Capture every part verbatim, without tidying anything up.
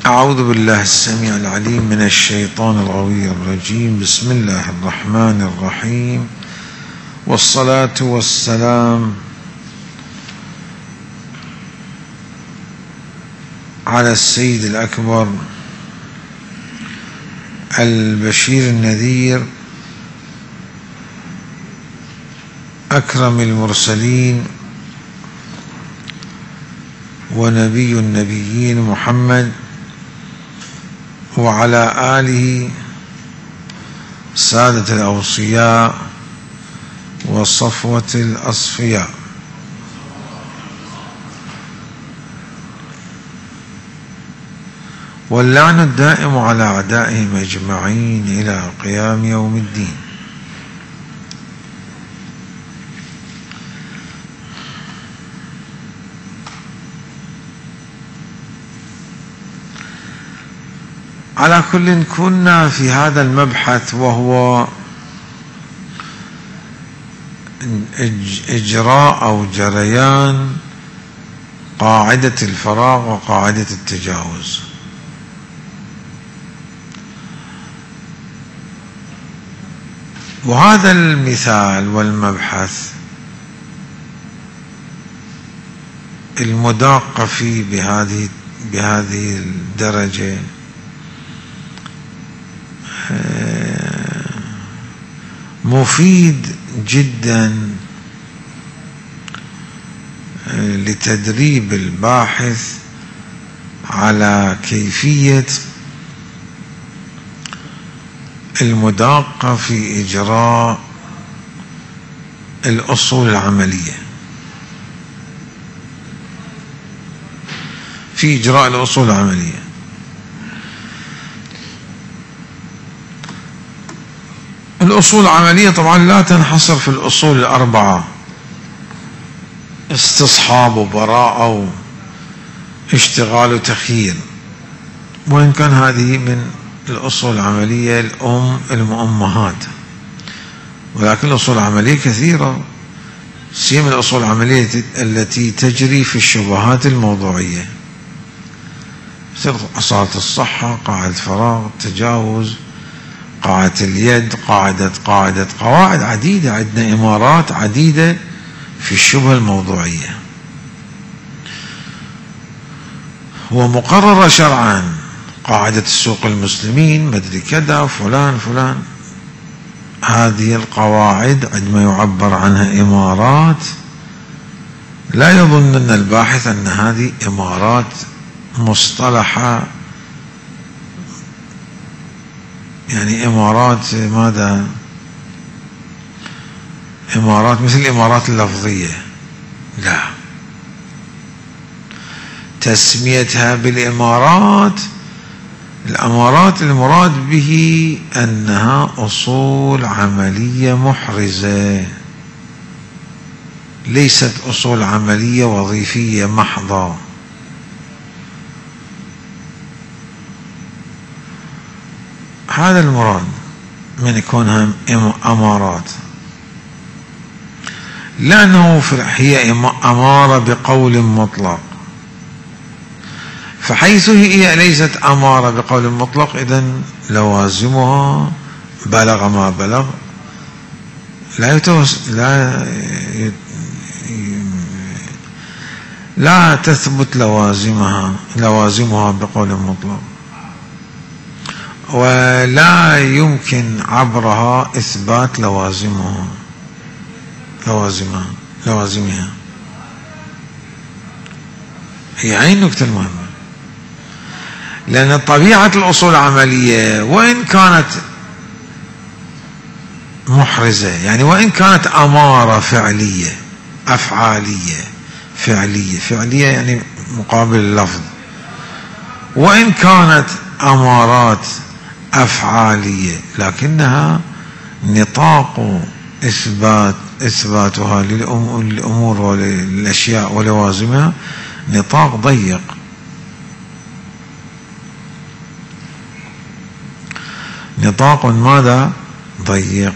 أعوذ بالله السميع العليم من الشيطان الغوي الرجيم. بسم الله الرحمن الرحيم، والصلاة والسلام على السيد الأكبر البشير النذير أكرم المرسلين ونبي النبيين محمد، وعلى آله سادة الأوصياء والصفوة الأصفياء. واللعن الدائم على أعدائهم أجمعين إلى قيام يوم الدين. على كل، كنا في هذا المبحث وهو إجراء أو جريان قاعدة الفراغ وقاعدة التجاوز. وهذا المثال والمبحث المداق فيه بهذه بهذه الدرجة مفيد جدا لتدريب الباحث على كيفية المداقة في إجراء الأصول العملية في إجراء الأصول العملية. الأصول العملية طبعا لا تنحصر في الأصول الأربعة: استصحاب وبراءة واشتغال وتخيير، وإن كان هذه من الأصول العملية الأم المؤمهات، ولكن الأصول العملية كثيرة، سيما الأصول العملية التي تجري في الشبهات الموضوعية مثل أصالة الصحة، قاعدة الفراغ، التجاوز، قاعدة اليد، قاعدة قاعدة قواعد عديدة، عندنا إمارات عديدة في الشبهة الموضوعية ومقررة شرعا. قاعدة السوق المسلمين، مدري كذا، فلان فلان. هذه القواعد عندما يعبر عنها إمارات لا يظنن الباحث أن هذه إمارات مصطلحة، يعني إمارات ماذا؟ إمارات مثل الإمارات اللفظية، لا، تسميتها بالإمارات، الأمارات المراد به أنها أصول عملية محرزة، ليست أصول عملية وظيفية محضة. هذا المراد من كونها أمارات، لأنه هي أمارة بقول مطلق، فحيث هي ليست أمارة بقول مطلق إذن لوازمها بلغ ما بلغ لا يتوس لا ي... لا تثبت لوازمها لوازمها بقول مطلق، ولا يمكن عبرها إثبات لوازمها لوازمها لوازمها هي عين النكتة المهمة. لأن طبيعة الأصول العملية وإن كانت محرزة، يعني وإن كانت أمارة فعلية أفعالية فعلية فعلية يعني مقابل اللفظ، وإن كانت أمارات أفعالية، لكنها نطاق إثبات إثباتها للأمور وللأشياء ولوازمها نطاق ضيق. نطاق ماذا؟ ضيق.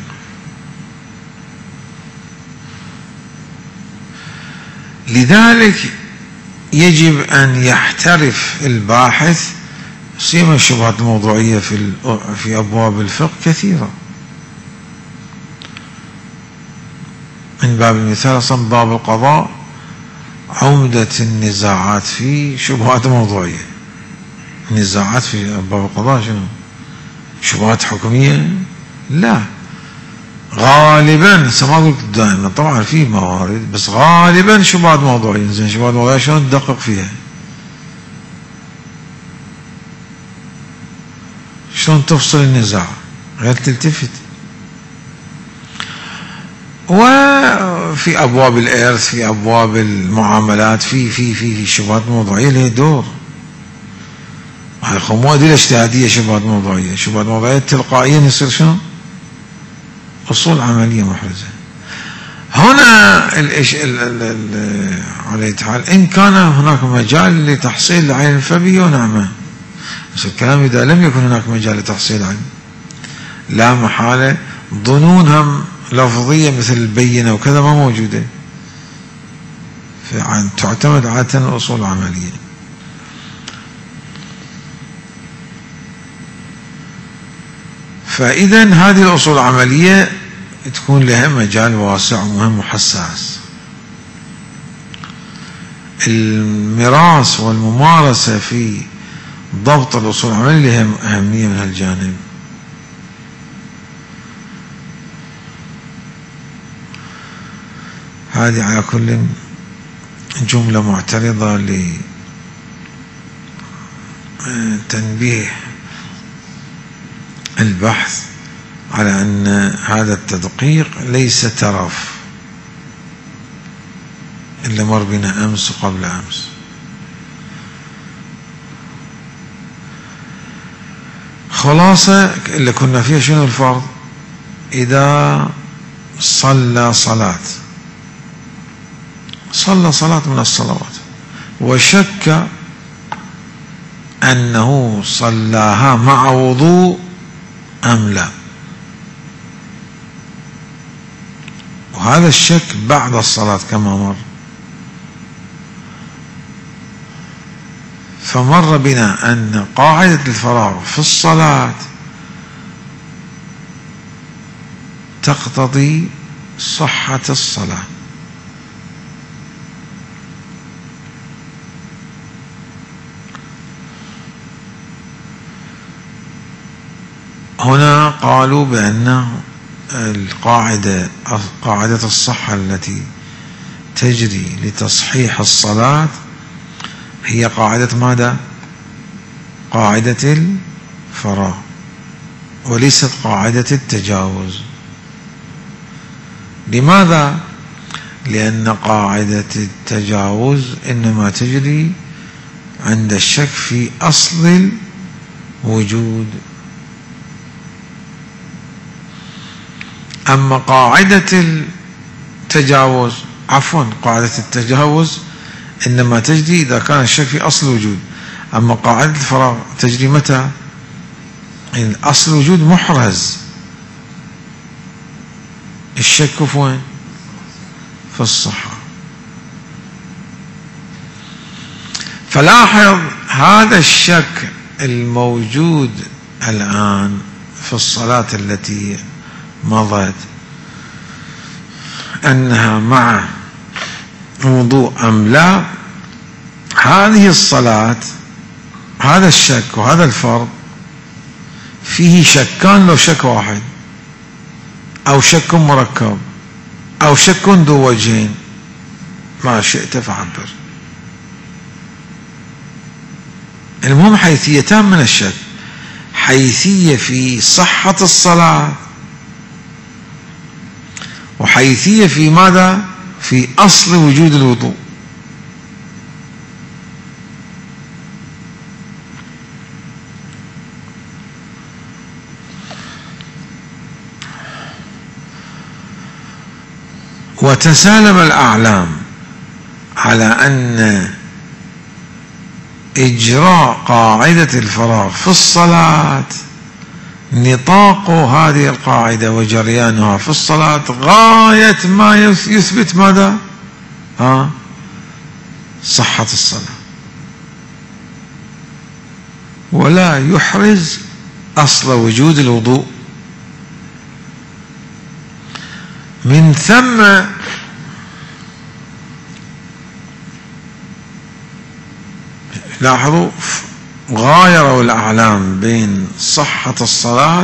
لذلك يجب أن يحترف الباحث سيما الشبهات الموضوعية في في أبواب الفقه كثيرة. من باب المثال أصلا باب القضاء عمدة النزاعات في شبهات موضوعية. النزاعات في باب القضاء شنو؟ شبهات حكمية؟ لا، غالبا ما قلت دائما، طبعا في موارد، بس غالبا شبهات موضوعية. زين شبهات موضوعية شلون تدقق فيها؟ شلون تفصل النزاع غير تلتفت؟ وفي أبواب الإرث، في أبواب المعاملات، في في في شبهات موضوعية لها دور. هاي مو أدلة اجتهادية، شبهات موضوعية. شبهات موضوعية تلقائيا يصير شنو؟ أصول عملية محرزة. هنا الإش... ال... ال... ال... على أي حال إن كان هناك مجال لتحصيل العلم فبينعمه، بس الكلام إذا لم يكن هناك مجال لتحصيل العلم لا محالة ظنونهم لفظية مثل البينة وكذا ما موجودة، تعتمد عادة أصول عملية. فإذا هذه الأصول العملية تكون لها مجال واسع ومهم وحساس. المراس والممارسة في ضبط الأصول العملية لها أهمية من هالجانب. هذه على كل جملة معترضة لتنبيه البحث على أن هذا التدقيق ليس ترف اللي مر بنا أمس وقبل أمس. خلاصة اللي كنا فيها شنو الفرض؟ إذا صلى صلاة صلى صلاة من الصلوات وشك أنه صلاها مع وضوء أم لا، وهذا الشك بعد الصلاة كما مر. فمر بنا أن قاعدة الفراغ في الصلاة تقتضي صحة الصلاة. هنا قالوا بأن القاعدة قاعدة الصحة التي تجري لتصحيح الصلاة هي قاعدة ماذا؟ قاعدة الفراغ، وليست قاعدة التجاوز. لماذا؟ لأن قاعدة التجاوز إنما تجري عند الشك في أصل الوجود، أما قاعدة التجاوز عفوا قاعدة التجاوز إنما تجري إذا كان الشك في أصل الوجود. أما قاعدة الفراغ تجري متى؟ إن أصل الوجود محرز، الشك في وين؟ في الصحة. فلاحظ هذا الشك الموجود الآن في الصلاة التي مضت أنها مع وضوء أم لا، هذه الصلاة هذا الشك وهذا الفرض فيه شكان، لو شك واحد أو شك مركب أو شك ذو وجهين، ما شئت فعبر. المهم حيثيتان من الشك: حيثية في صحة الصلاة، وحيثية في ماذا؟ في أصل وجود الوضوء. وتسالم الأعلام على أن إجراء قاعدة الفراغ في الصلاة نطاق هذه القاعدة وجريانها في الصلاة غاية ما يثبت ماذا؟ ها؟ صحة الصلاة. ولا يحرز أصل وجود الوضوء. من ثم لاحظوا غايروا الأعلام بين صحة الصلاة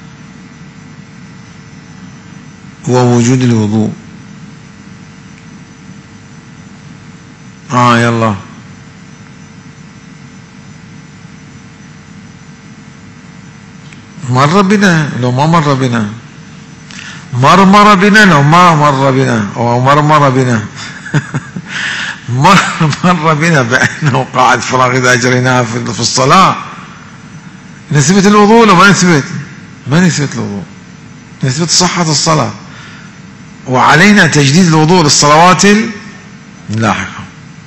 ووجود الوضوء. آه يلا مر بنا لو ما مر بنا، مرمر بنا لو ما مر بنا، أو مرمر بنا مر مر بنا بأنه قاعد فراغ إذا أجريناها في الصلاة. نثبت الوضوء لو ما نثبت؟ ما نثبت الوضوء، نثبت صحة الصلاة، وعلينا تجديد الوضوء للصلوات اللاحقة.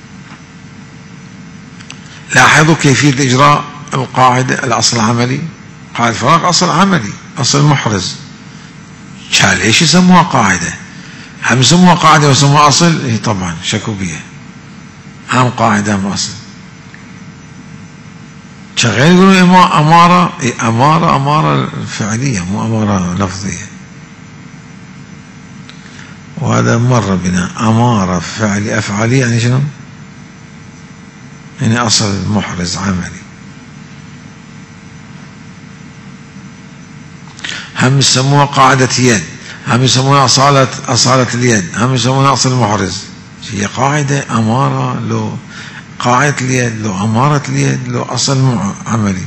لاحظوا كيفية إجراء القاعدة. الأصل العملي، قاعدة الفراغ أصل عملي، أصل محرز. شال ايش يسموها قاعدة؟ هم يسموها قاعدة ويسموها أصل؟ إيه طبعا شكوا بيها. هم قاعدة هم أصل. شغال يقولوا أمارة، إيه أمارة أمارة فعلية مو أمارة لفظية. وهذا مر بنا أمارة فعلية أفعالية يعني شنو؟ يعني أصل محرز عملي. هم يسموها قاعدة يد، هم يسموها أصالة أصالة اليد، هم يسموها أصل المحرز. هي قاعدة أمارة، لو قاعدة اليد لو أمارة اليد لو أصل عملي.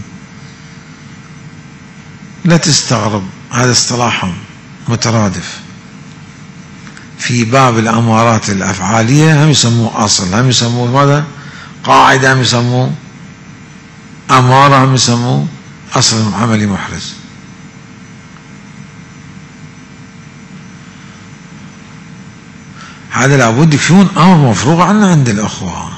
لا تستغرب، هذا اصطلاح مترادف. في باب الأمارات الأفعالية هم يسموه أصل، هم يسموه ماذا؟ قاعدة، هم يسموه أمارة، هم يسموه أصل عملي محرز. هذا لابد يكون أمر مفروغ عنه عند الأخوة.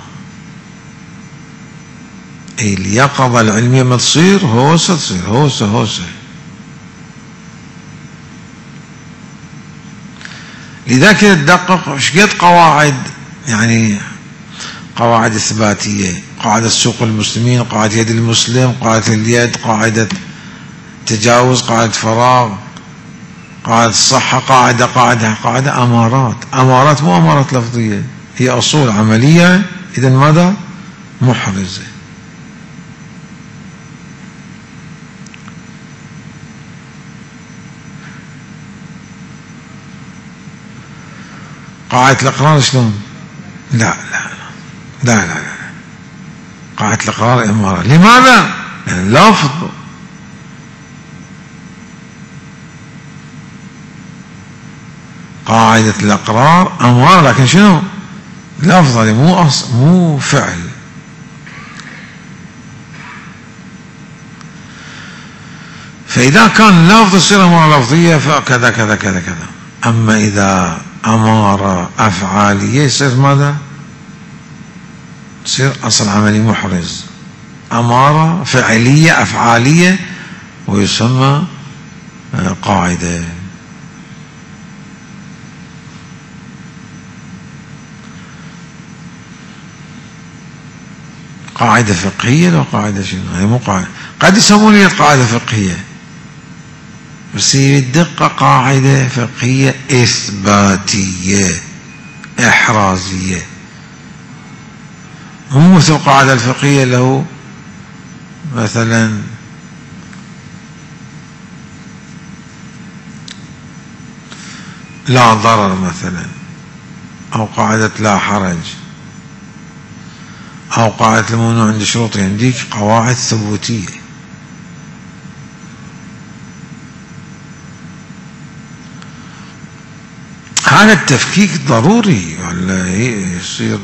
أي اليقظة العلمية ما تصير هوسة، تصير هوسة هوسة. لذلك تدقق ايش قد قواعد، يعني قواعد إثباتية، قاعدة سوق المسلمين، قاعدة يد المسلم، قاعدة اليد، قاعدة تجاوز، قاعدة فراغ، قاعدة الصحة، قاعدة قاعدة قاعدة أمارات. أمارات مو أمارات لفظية، هي أصول عملية. إذن ماذا؟ محرزة. قاعدة الإقرار شلون؟ لا لا لا لا لا قاعدة الإقرار أمارة. لماذا؟ لأن لفظ. قاعدة الإقرار أمارة، لكن شنو؟ لفظة، مو أصل، مو فعل. فإذا كان لفظ يصير أمارة لفظية فكذا كذا كذا كذا. أما إذا أمارة أفعالية يصير ماذا؟ يصير أصل عملي محرز. أمارة فعلية أفعالية ويسمى قاعدة. قاعدة فقهية لو قاعدة شنو؟ هي مو قاعدة، قد يسمون لي قاعدة فقهية بس هي بالدقة قاعدة فقهية إثباتية إحرازية، مو مثل القاعدة الفقهية له مثلا لا ضرر مثلا، أو قاعدة لا حرج، أو قاعدة الممنوع عند شروطه. عندك قواعد ثبوتية. هذا التفكيك ضروري، ولا يصير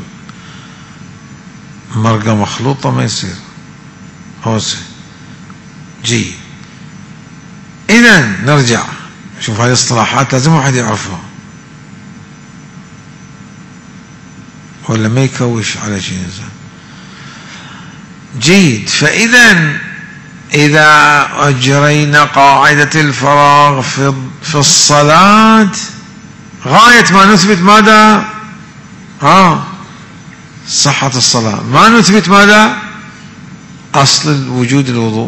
مرقة مخلوطة ما يصير هوسة. جي إذن نرجع شوف هذه الاصطلاحات لازم واحد يعرفها ولا ما يكوش على شيء إنسان. جيد. فإذا إذا أجرينا قاعدة الفراغ في في الصلاة غاية ما نثبت ماذا؟ آه صحة الصلاة. ما نثبت ماذا؟ أصل وجود الوضوء.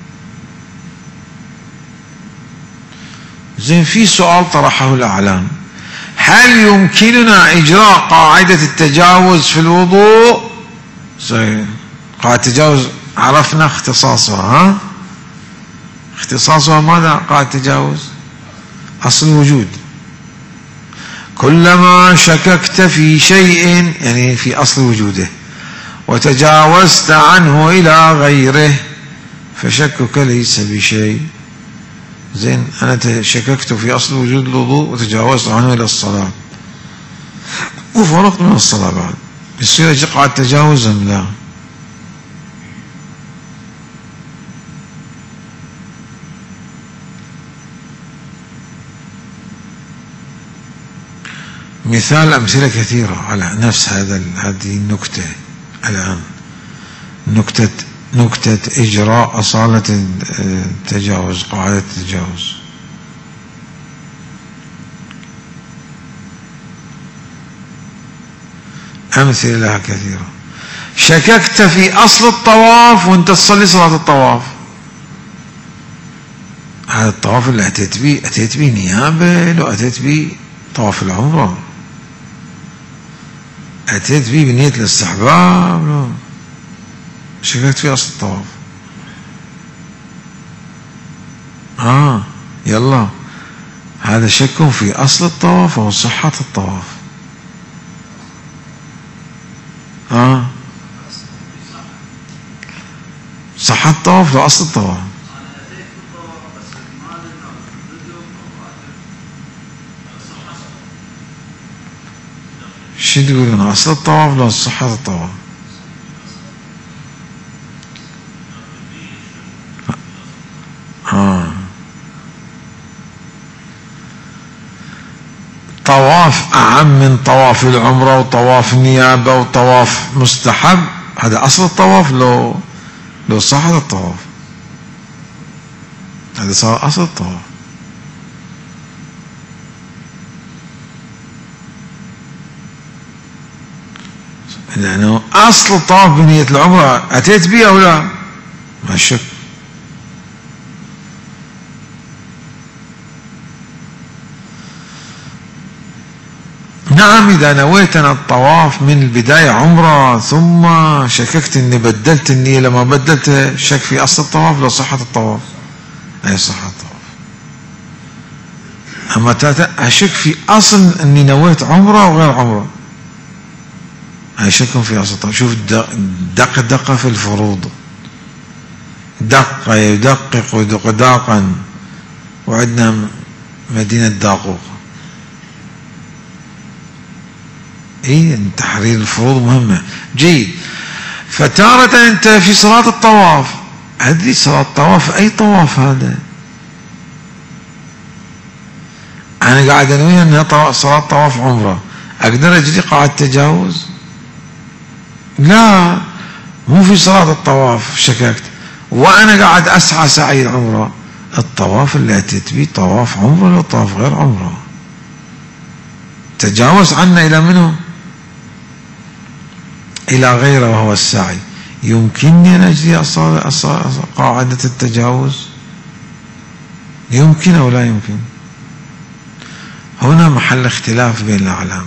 زين، في سؤال طرحه الأعلام: هل يمكننا إجراء قاعدة التجاوز في الوضوء؟ زين، قاعدة التجاوز عرفنا اختصاصها، ها؟ اختصاصها ماذا؟ قاعدة التجاوز أصل الوجود. كلما شككت في شيء، يعني في أصل وجوده، وتجاوزت عنه إلى غيره فشكك ليس بشيء. زين، أنا شككت في أصل وجود الوضوء وتجاوزت عنه إلى الصلاة وفرقت من الصلاة، بعد يصير يجي قاعدة تجاوز أم لا؟ مثال أمثلة كثيرة على نفس هذا هذه النكتة الآن، نكتة نكتة إجراء أصالة التجاوز، قاعدة التجاوز. أمثلة لها كثيرة. شككت في أصل الطواف وأنت تصلي صلاة الطواف. هذا الطواف اللي أتيت به أتيت به نيابة، لو أتيت به طواف العمرة، أتيت به بنية الاستحباب، لو شككت في أصل الطواف. آه يلا، هذا شك في أصل الطواف أو صحة الطواف. آه صحة الطواف لو أصل الطواف. شو تقولون، أصل الطواف لو صحة الطواف؟ آه. طواف أعم من طواف العمرة وطواف النيابة وطواف مستحب، هذا أصل الطواف لو لو صحة الطواف، هذا صار أصل الطواف. لأنه أصل الطواف بنية العمرة أتيت بها أو لا؟ ما شك. نعم، إذا نويت أنا الطواف من البداية عمرة ثم شككت إني بدلت النية، لما بدلت شك في أصل الطواف لو صحة الطواف، أي صحة الطواف. أما أشك في أصل إني نويت عمرة وغير عمرة، أي شك في أصل الطواف. شوف دق دقة في الفروض، دق يدقق دقداقا، وعندنا مدينة داقوق. ايه، تحرير الفروض مهمة. جيد. فتارة انت في صلاة الطواف، هذه صلاة الطواف اي طواف هذا؟ انا قاعد انوي انها صلاة طواف عمرة، اقدر اجري قاعدة تجاوز؟ لا، مو في صلاة الطواف شككت وانا قاعد اسعى سعي العمرة. الطواف اللي اتيت به طواف عمرة لو طواف غير عمرة، تجاوز عنا الى منه؟ إلى غيره وهو السعي. يمكنني أن أجري قاعدة التجاوز؟ يمكن أو لا يمكن؟ هنا محل اختلاف بين الأعلام.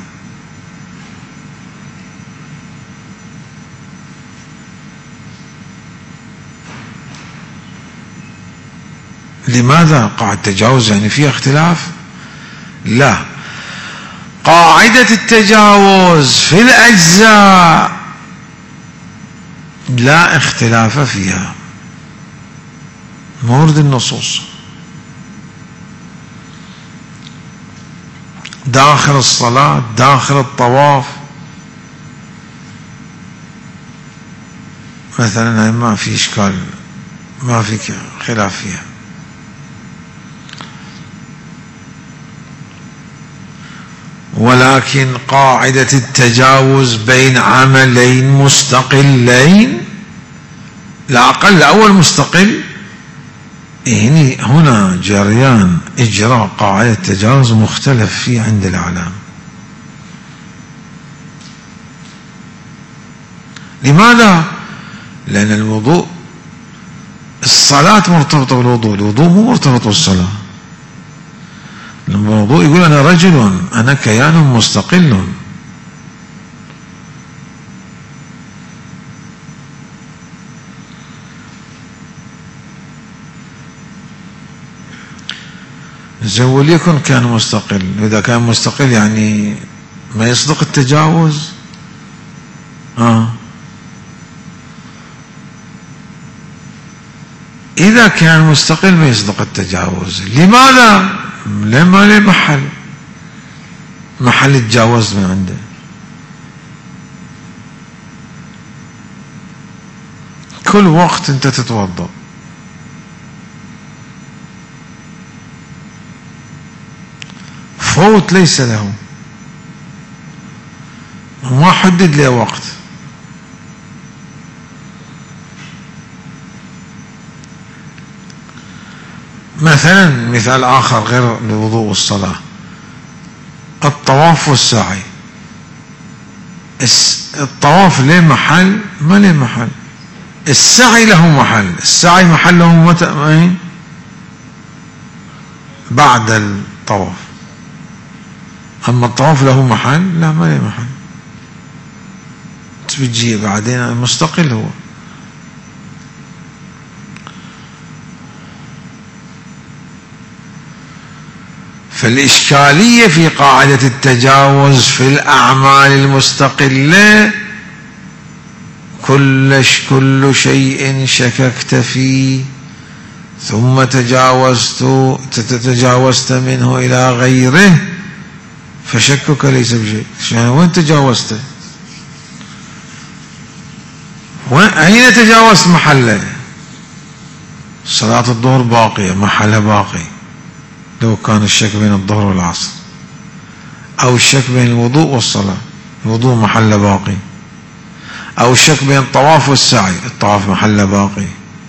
لماذا قاعدة التجاوز يعني فيها اختلاف؟ لا، قاعدة التجاوز في الأجزاء لا اختلاف فيها، مورد النصوص. داخل الصلاة، داخل الطواف مثلا، ما في إشكال، ما في خلاف فيها. ولكن قاعدة التجاوز بين عملين مستقلين، لا أقل أول مستقل، هنا جريان إجراء قاعدة التجاوز مختلف فيه عند الأعلام. لماذا؟ لأن الوضوء الصلاة مرتبطة بالوضوء، الوضوء مو مرتبط بالصلاة. لما الوضوء يقول أنا رجل، أنا كيان مستقل. زين وليكن كان مستقل، إذا كان مستقل يعني ما يصدق التجاوز. آه إذا كان مستقل ما يصدق التجاوز. لماذا؟ لما له محل، محل يتجاوز من عنده. كل وقت أنت تتوضأ، فوت ليس له، ما حدد له وقت. مثلا مثال آخر غير الوضوء والصلاة، الطواف والسعي. الطواف له محل؟ ما له محل. السعي له محل، السعي محله متى؟ بعد الطواف. أما الطواف له محل؟ لا، ما له محل، بتجي بعدين مستقل هو. فالإشكالية في قاعدة التجاوز في الأعمال المستقلة، كل كل شيء شككت فيه ثم تجاوزت تتجاوزت منه إلى غيره فشكك ليس بشيء. يعني وين تجاوزته؟ أين تجاوزت محله؟ صلاة الظهر باقية، محلها باقي لو كان الشك بين الظهر والعصر، أو الشك بين الوضوء والصلاة، الوضوء محله باقي، أو الشك بين الطواف والسعي، الطواف محله باقي.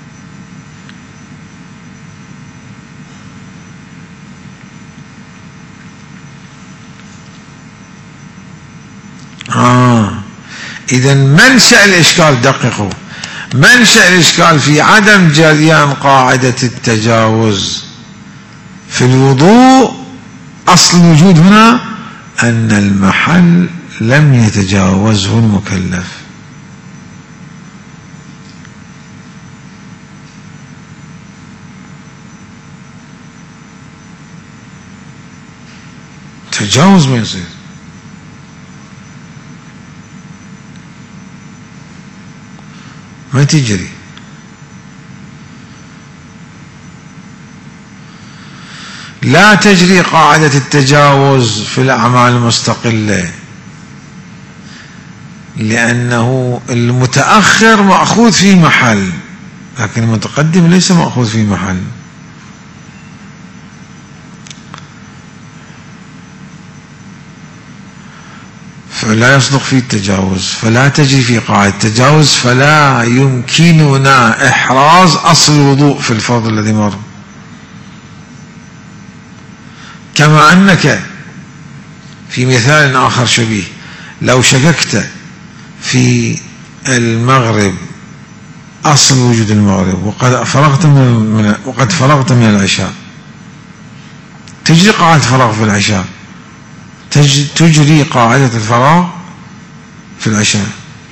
آه إذا منشأ الإشكال، دققوا، منشأ الإشكال في عدم جريان قاعدة التجاوز في الوضوء. أصل الوجود هنا أن المحل لم يتجاوزه المكلف. تجاوز ما يصير. ما تجري. لا تجري قاعدة التجاوز في الأعمال المستقلة، لأنه المتأخر مأخوذ في محل، لكن المتقدم ليس مأخوذ في محل. فلا يصدق فيه التجاوز، فلا تجري في قاعدة التجاوز، فلا يمكننا إحراز أصل الوضوء في الفرض الذي مر. كما أنك في مثال آخر شبيه، لو شككت في المغرب أصل وجود المغرب وقد فرغت من وقد فرغت من العشاء، تجري قاعدة الفراغ في العشاء، تجري قاعدة الفراغ في العشاء،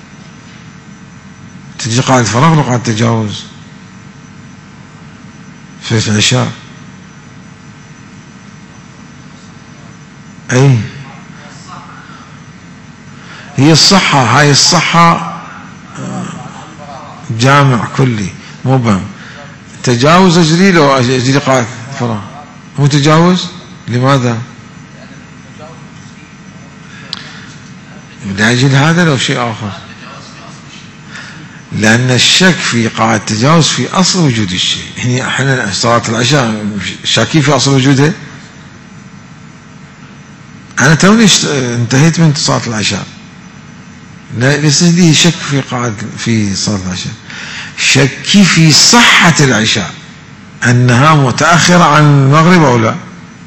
تجري قاعدة الفراغ وقاعدة التجاوز في العشاء. أي هي الصحة، هاي الصحة جامع كلي مو بهم. تجاوز أجري لو أجري قاعدة الفراغ، مو تجاوز. لماذا؟ لأجل هذا لو شيء آخر، لأن الشك في قاعدة التجاوز في أصل وجود الشيء. هنا احنا صلاة العشاء شاكين في أصل وجودها. أنا توني انتهيت من صلاة العشاء، ليس لي شك في قاعدة في صلاة العشاء، شكي في صحة العشاء أنها متأخرة عن المغرب أو لا.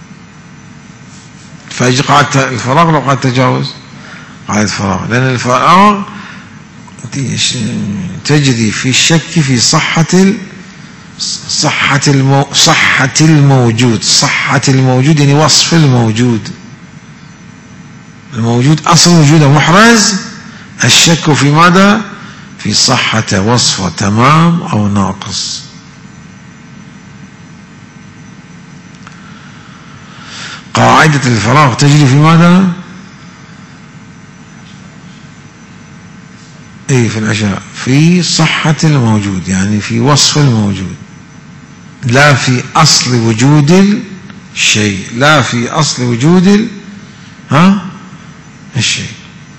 فأجي قاعدة الفراغ لو قاعدة التجاوز، قاعدة الفراغ، لأن الفراغ تجري في الشك في صحة صحة المو صحة الموجود. صحة الموجود يعني وصف الموجود. الموجود أصل وجوده محرز. الشك في ماذا؟ في صحة وصفه تمام أو ناقص. قاعدة الفراغ تجري في ماذا؟ اي في العشاء، في صحة الموجود يعني في وصف الموجود، لا في أصل وجود الشيء، لا في أصل وجود ال... ها الشيء.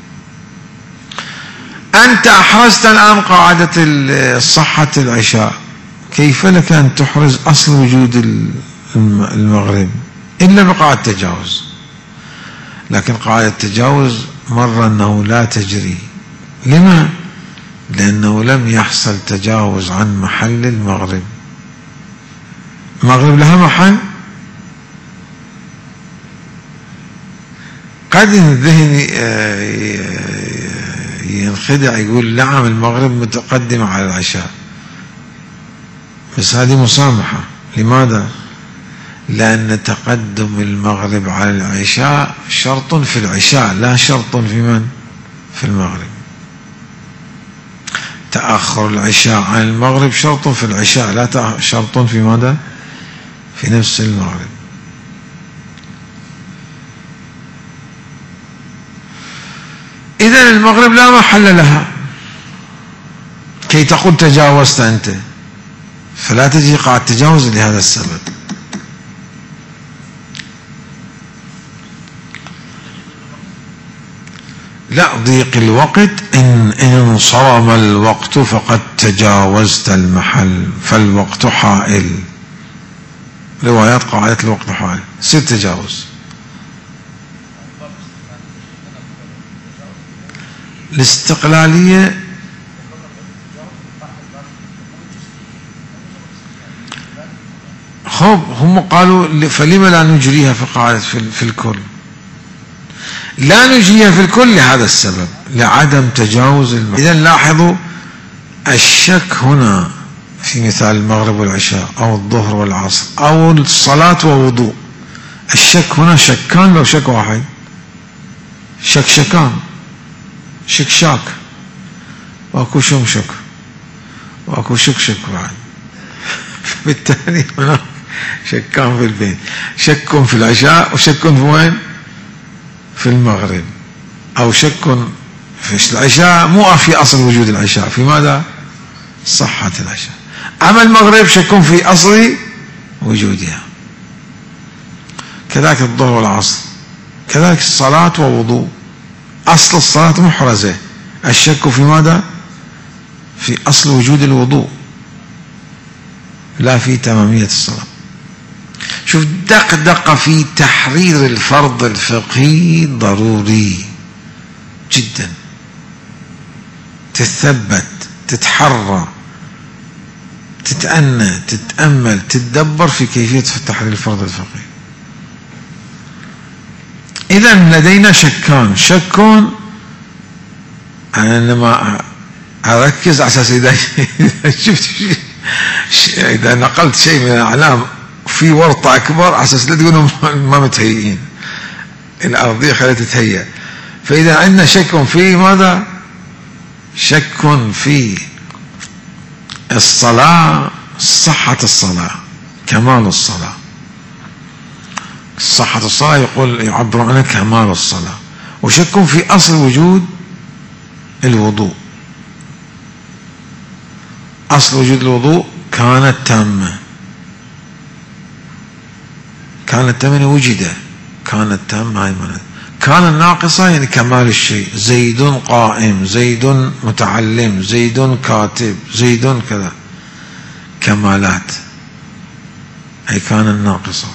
أنت أحرزت الآن قاعدة صحة العشاء، كيف لك أن تحرز أصل وجود المغرب إلا بقاعدة التجاوز؟ لكن قاعدة التجاوز مرة أنه لا تجري. لما؟ لأنه لم يحصل تجاوز عن محل المغرب. المغرب لها محل؟ قد الذهن ينخدع يقول نعم المغرب متقدم على العشاء، بس هذه مسامحة. لماذا؟ لأن تقدم المغرب على العشاء شرط في العشاء، لا شرط في من؟ في المغرب. تأخر العشاء عن المغرب شرط في العشاء، لا شرط في ماذا؟ في نفس المغرب. إذن المغرب لا محل لها كي تقول تجاوزت أنت، فلا تجي قاعدة تجاوز لهذا السبب. لا ضيق الوقت، إن انصرم الوقت فقد تجاوزت المحل، فالوقت حائل. روايات قاعدة الوقت حائل، سير تجاوز. الاستقلالية خب هم قالوا فلما لا نجريها في قاعدة في الكل؟ لا نجريها في الكل لهذا السبب، لعدم تجاوز المحل. إذن لاحظوا الشك هنا في مثال المغرب والعشاء أو الظهر والعصر أو الصلاة ووضوء، الشك هنا شكان لو شك واحد، شك شكان، شك شاك، واكو شمشك، واكو شكشك بعد. بالتالي هنا شكان في البيت، شك في العشاء وشك في وين؟ في المغرب. أو شك في العشاء مو في أصل وجود العشاء، في ماذا؟ صحة العشاء. أما المغرب شك في أصل وجودها. كذلك الظهر والعصر، كذلك الصلاة ووضوء، أصل الصلاة محرزة، الشك في ماذا؟ في أصل وجود الوضوء، لا في تمامية الصلاة. شوف دقدقة في تحرير الفرض الفقهي ضروري جدا، تتثبت، تتحرى، تتأنى، تتأمل، تتدبر في كيفية تحرير الفرض الفقهي. إذن لدينا شكان، شك أنا إنما أركز على أساس إذا شفت إذا نقلت شيء من الأعلام في ورطة أكبر على أساس لا تقولوا ما متهيئين، الأرضية خليها تتهيأ. فإذا عندنا شك في ماذا؟ شك في الصلاة، صحة الصلاة، كمال الصلاة. صحة الصلاة يقول يعبر عنها كمال الصلاة. وشك في أصل وجود الوضوء، أصل وجود الوضوء كانت تامة، كانت تامة وجد، كانت تامة هاي معناتها. كان الناقصة يعني كمال الشيء، زيد قائم، زيد متعلم، زيد كاتب، زيد كذا، كمالات هي كان الناقصة.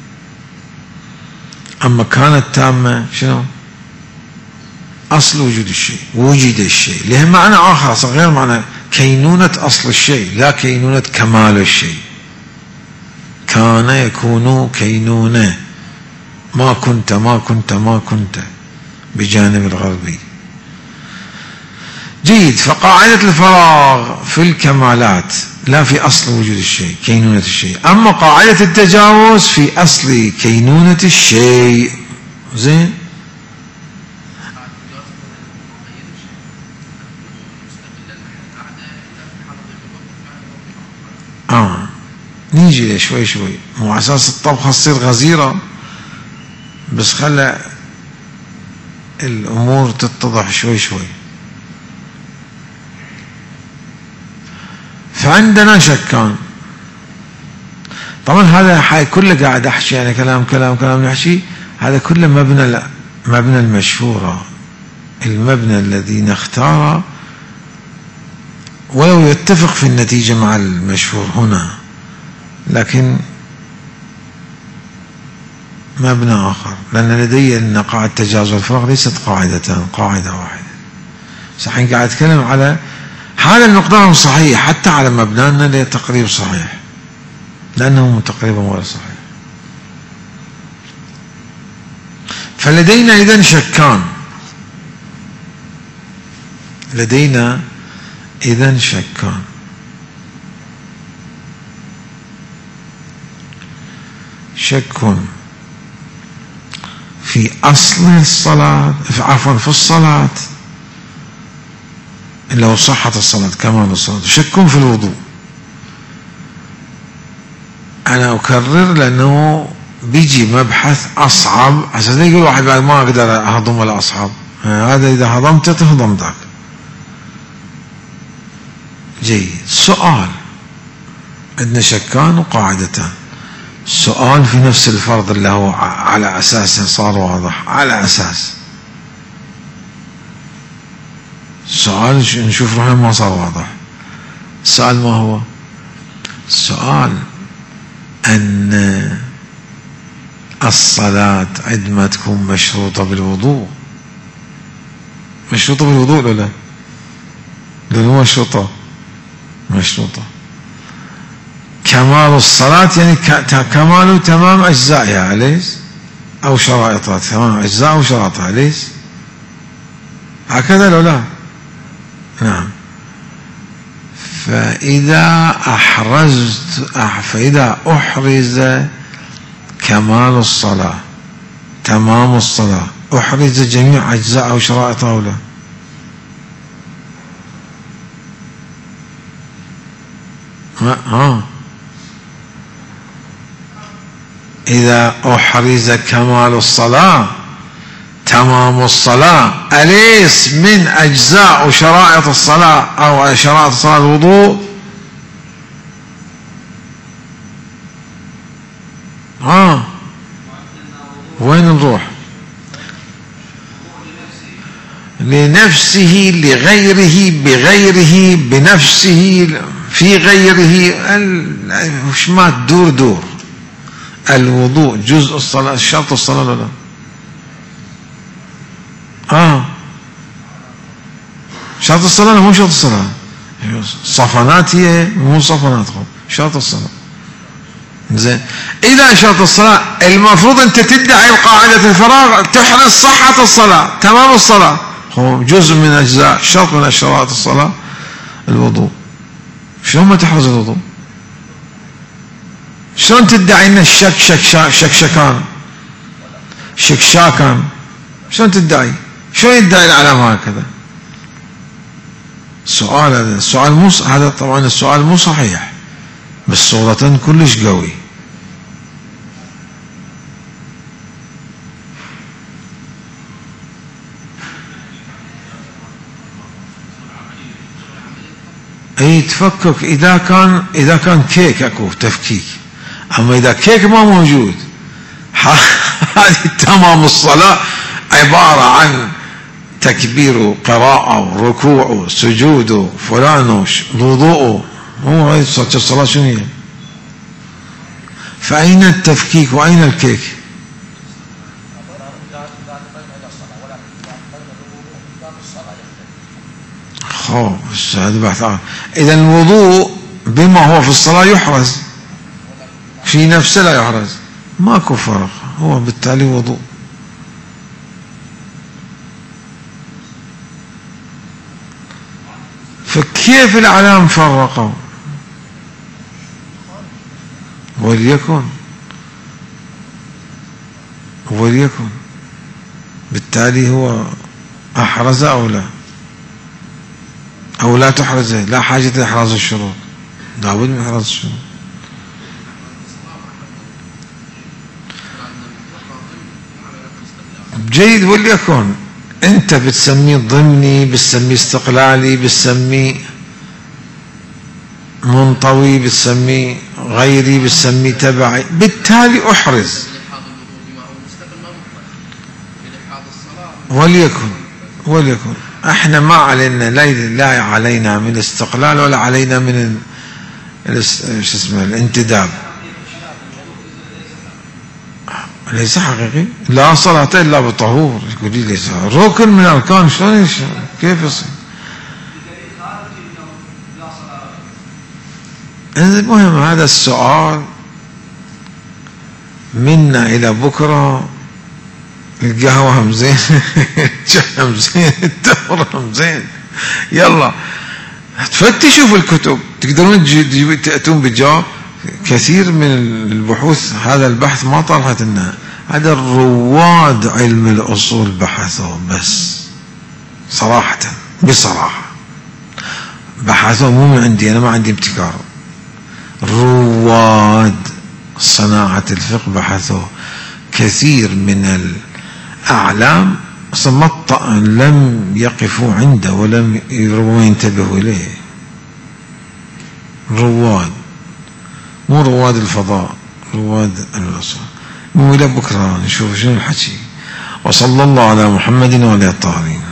أما كانت تامة شنو؟ أصل وجود الشيء، وجد الشيء، له معنى آخر غير معنى كينونة أصل الشيء، لا كينونة كمال الشيء. كان يكون كينونة، ما كنت ما كنت ما كنت بجانب الغربي. جيد. فقاعدة الفراغ في الكمالات لا في أصل وجود الشيء، كينونة الشيء. أما قاعدة التجاوز في أصل كينونة الشيء. زين. آه نيجي شوي شوي، مو أساس الطبخة تصير غزيرة، بس خلى الأمور تتضح شوي شوي. فعندنا شكان. طبعا هذا حي كله قاعد أحكي يعني كلام كلام كلام نحكي، هذا كله مبنى مبنى المشهورة، المبنى الذي نختاره ولو يتفق في النتيجة مع المشهور هنا، لكن مبنى آخر، لأن لدي أن قاعدة التجاوز والفراغ ليست قاعدتان، قاعدة واحدة. صحيح قاعد أتكلم على هذا المقدار صحيح، حتى على مبنانا لتقريب صحيح، لأنه تقريبا ولا صحيح. فلدينا إذن شكان، لدينا إذن شكان. شك في أصل الصلاة، عفوا في الصلاة اللي هو صحة الصلاة، كمال الصلاة. شك في الوضوء. أنا أكرر لأنه بيجي مبحث أصعب، عشان يقول واحد بعد ما أقدر أهضم ولا أصعب، هذا إذا هضمت تهضم ذاك. جيد. سؤال، عندنا شكان وقاعدتان. سؤال في نفس الفرض اللي هو على أساسه صار واضح، على أساس سؤال نشوف روحنا ما صار واضح. السؤال ما هو؟ السؤال أن الصلاة عندما تكون مشروطة بالوضوء، مشروطة بالوضوء ولا لا؟ لأنه مشروطة مشروطة كمال الصلاة يعني كمال تمام أجزائها، أليس؟ أو شرائطها، تمام أجزاء أو شرائطها، أليس؟ هكذا لو لا؟ نعم. فإذا أحرزت فإذا أحرز كمال الصلاة تمام الصلاة، أحرز جميع أجزاء أو شرائطها أو لا؟ ها إذا أحرز كمال الصلاة تمام الصلاة، أليس من أجزاء وشرائط الصلاة أو شرائط الصلاة الوضوء؟ ها وين نروح؟ لنفسه لغيره بغيره بنفسه في غيره، مش ما تدور دور. الوضوء جزء الصلاة، شرط الصلاة ولا لا؟ اه شرط الصلاة مو شرط الصلاة، صفنات هي مو صفناتهم، شرط الصلاة. زين. إذا شرط الصلاة المفروض أنت تدعي القاعدة الفراغ تحرز صحة الصلاة تمام الصلاة، هو جزء من أجزاء شرط من شرائط الصلاة الوضوء. شلون ما تحرز الوضوء؟ شلون تدعي ان الشك شك شكشكان شكشاكان؟ شلون تدعي؟ شلون يدعي العلم هكذا؟ سؤال هذا السؤال مو هذا طبعا السؤال مو صحيح، بس صورة كلش قوي. اي تفكك اذا كان اذا كان كيك اكو تفكيك، اما اذا كيك ما موجود هذه تمام الصلاة عبارة عن تكبير وقراءة وركوع وسجود وفلان وضوء، مو هاي الصلاة شنو هي؟ فأين التفكيك وأين الكيك؟ خو هذا بحث آخر. إذا الوضوء بما هو في الصلاة يحرز، في نفسه لا يحرز، ماكو فرق، هو بالتالي وضوء. فكيف الأعلام فرقوا؟ وليكن وليكن بالتالي هو أحرز أو لا أو لا تحرزه، لا حاجة لإحراز الشروط، لابد من إحراز الشروط. جيد، وليكن أنت بتسميه ضمني، بتسميه استقلالي، بتسميه منطوي، بتسميه غيري، بتسميه تبعي، بالتالي أحرز. وليكن وليكن احنا ما علينا، لا علينا من استقلال ولا علينا من شو اسمه الانتداب. ليس حقيقي، لا صلاة الا بطهور. يقول لي ليس ركن من الاركان، شلون كيف يصير؟ المهم هذا السؤال منا الى بكره. القهوة هم زين، الشاي هم زين، التمر هم زين. يلا تفتشوا في الكتب، تقدرون تأتون بالجواب. كثير من البحوث هذا البحث ما طرحت لنا، هذا الرواد علم الأصول بحثوا، بس صراحة بصراحة بحثوا، مو من عندي أنا، ما عندي ابتكار. رواد صناعة الفقه بحثوا. كثير من الأعلام لم يقفوا عنده ولم ينتبهوا إليه. رواد، مو رواد الفضاء، رواد الأصول. من إلى بكرة نشوف شنو الحكي. وصلى الله على محمد وعلى الطاهرين.